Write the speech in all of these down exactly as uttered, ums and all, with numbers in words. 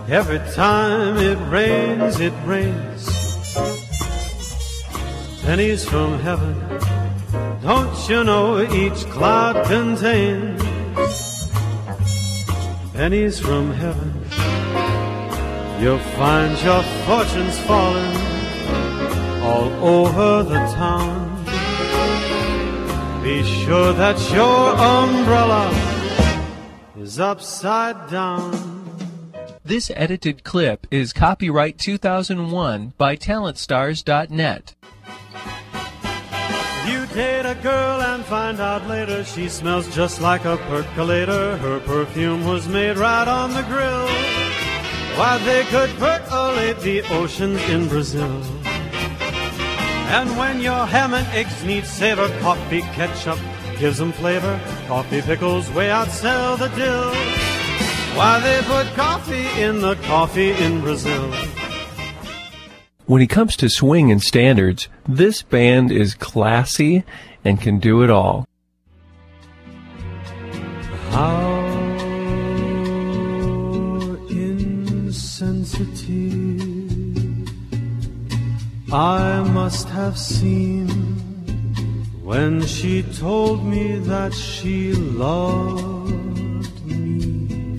Every time it rains, it rains. Pennies from heaven, don't you know each cloud contains pennies from heaven. You'll find your fortunes falling all over the town. Be sure that your umbrella is upside down. This edited clip is copyright two thousand one by talent stars dot net. You date a girl and find out later she smells just like a percolator. Her perfume was made right on the grill. Why, they could percolate the oceans in Brazil. And when your ham and eggs need savor, coffee ketchup gives them flavor. Coffee pickles way outsell the dill. Why, they put coffee in the coffee in Brazil. When it comes to swing and standards, this band is classy and can do it all. How insensitive I must have seemed when she told me that she loved me.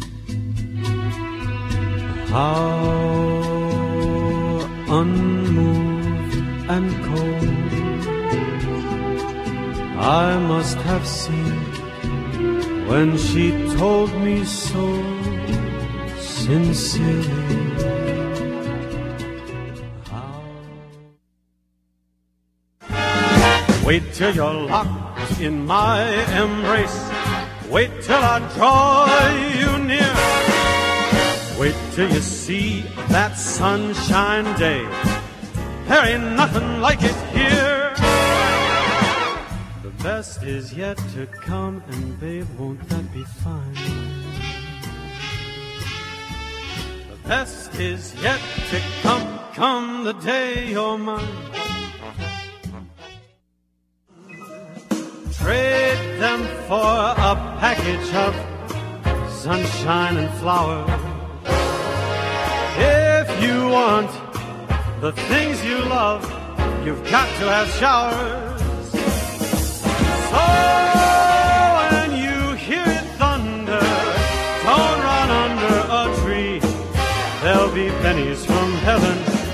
How unmoved and cold I must have seemed when she told me so sincerely. Wait till you're locked in my embrace. Wait till I draw you near. Wait till you see that sunshine day. There ain't nothing like it here. The best is yet to come, and babe, won't that be fine? The best is yet to come, come the day you're mine. Trade them for a package of sunshine and flowers. If you want the things you love, you've got to have showers. So when you hear it thunder, don't run under a tree. There'll be pennies from heaven